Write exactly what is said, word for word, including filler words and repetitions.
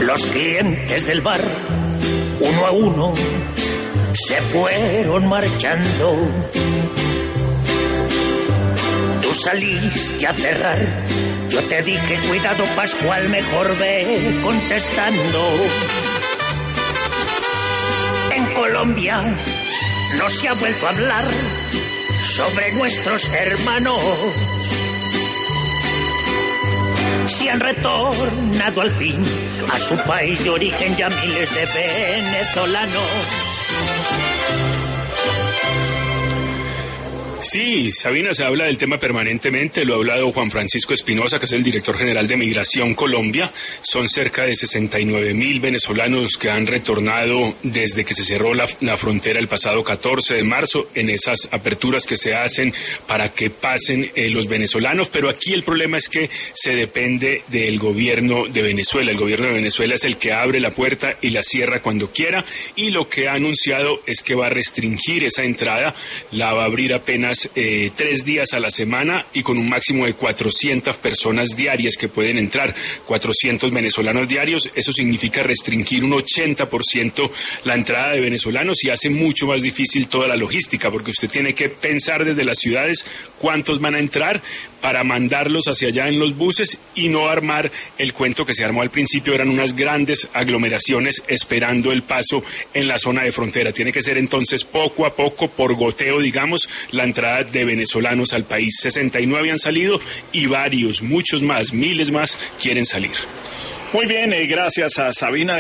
Los clientes del bar, uno a uno, se fueron marchando. Tú saliste a cerrar, yo te dije cuidado Pascual, mejor ve contestando. En Colombia no se ha vuelto a hablar sobre nuestros hermanos. Se han retornado al fin a su país de origen ya miles de venezolanos. Sí, Sabina, se habla del tema permanentemente, lo ha hablado Juan Francisco Espinosa, que es el director general de Migración Colombia. Son cerca de sesenta y nueve mil venezolanos que han retornado desde que se cerró la, la frontera el pasado catorce de marzo, en esas aperturas que se hacen para que pasen eh, los venezolanos, pero aquí el problema es que se depende del gobierno de Venezuela. El gobierno de Venezuela es el que abre la puerta y la cierra cuando quiera, y lo que ha anunciado es que va a restringir esa entrada, la va a abrir apenas Eh, tres días a la semana y con un máximo de cuatrocientas personas diarias que pueden entrar, cuatrocientos venezolanos diarios. Eso significa restringir un ochenta por ciento la entrada de venezolanos y hace mucho más difícil toda la logística, porque usted tiene que pensar desde las ciudades cuántos van a entrar para mandarlos hacia allá en los buses y no armar el cuento que se armó al principio. Eran unas grandes aglomeraciones esperando el paso en la zona de frontera. Tiene que ser entonces poco a poco, por goteo, digamos, la entrada de venezolanos al país. sesenta y nueve han salido y varios, muchos más, miles más quieren salir. Muy bien, eh, gracias a Sabina.